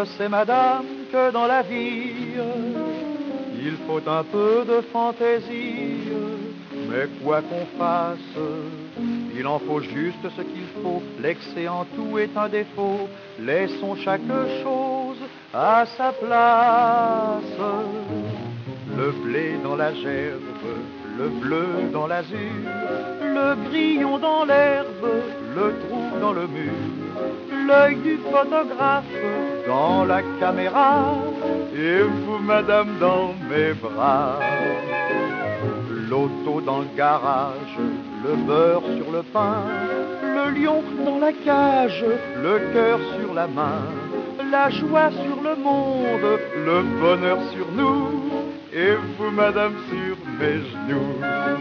Je sais, madame, que dans la vie, il faut un peu de fantaisie, mais quoi qu'on fasse, il en faut juste ce qu'il faut. L'excès en tout est un défaut. Laissons chaque chose à sa place. Le blé dans la gerbe, le bleu dans l'azur, le grillon dans l'herbe, le trou dans le mur, l'œil du photographe dans la caméra, et vous, madame, dans mes bras. L'auto dans le garage, le beurre sur le pain, le lion dans la cage, le cœur sur la main, la joie sur le monde, le bonheur sur nous, et vous, madame, sur mes genoux.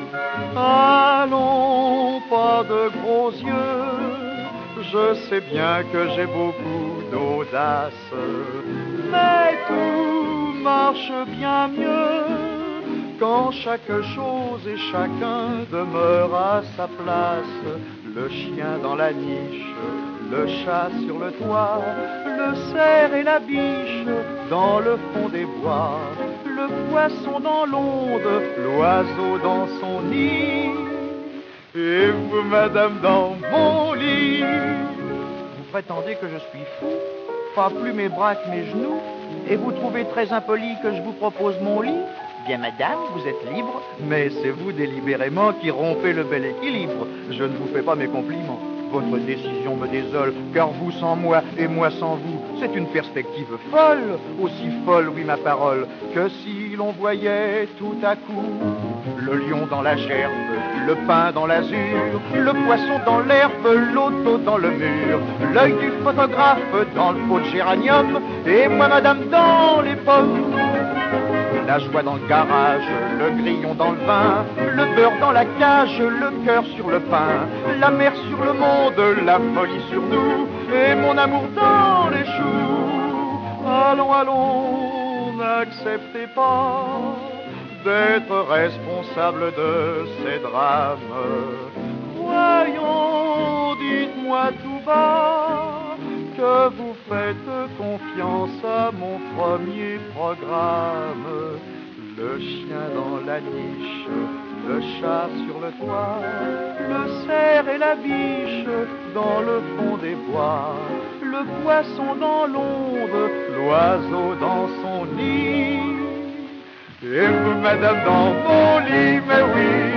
Allons, pas de gros yeux, je sais bien que j'ai beaucoup d'audace, mais tout marche bien mieux quand chaque chose et chacun demeure à sa place. Le chien dans la niche, le chat sur le toit, le cerf et la biche dans le fond des bois, le poisson dans l'onde, l'oiseau dans son nid, et vous, madame, dans mon lit. Vous prétendez que je suis fou, pas plus mes bras que mes genoux, et vous trouvez très impoli que je vous propose mon lit? Bien, madame, vous êtes libre, mais c'est vous délibérément qui rompez le bel équilibre. Je ne vous fais pas mes compliments. Votre décision me désole, car vous sans moi et moi sans vous, c'est une perspective folle, aussi folle, oui, ma parole, que si l'on voyait tout à coup le lion dans la gerbe, le pain dans l'azur, le poisson dans l'herbe, l'auto dans le mur, l'œil du photographe dans le pot de géranium, et moi, madame, dans les pommes. La joie dans le garage, le grillon dans le vin, le beurre dans la cage, le cœur sur le pain, la mer sur le monde, la folie sur nous, et mon amour dans les choux. Allons, allons, n'acceptez pas d'être responsable de ces drames. Voyons, dites-moi tout bas que vous faites confiance à mon premier programme. Le chien dans la niche, le chat sur le toit, le cerf et la biche dans le fond des bois, le poisson dans l'onde, l'oiseau dans son nid, et vous, madame, dans mon lit, mais oui,